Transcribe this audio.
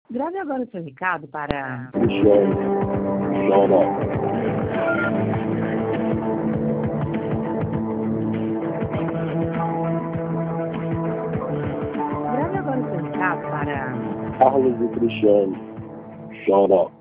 Grave agora o seu recado para... Cristiano, chora. Grave agora o seu recado para... Carlos e Cristiano, chora.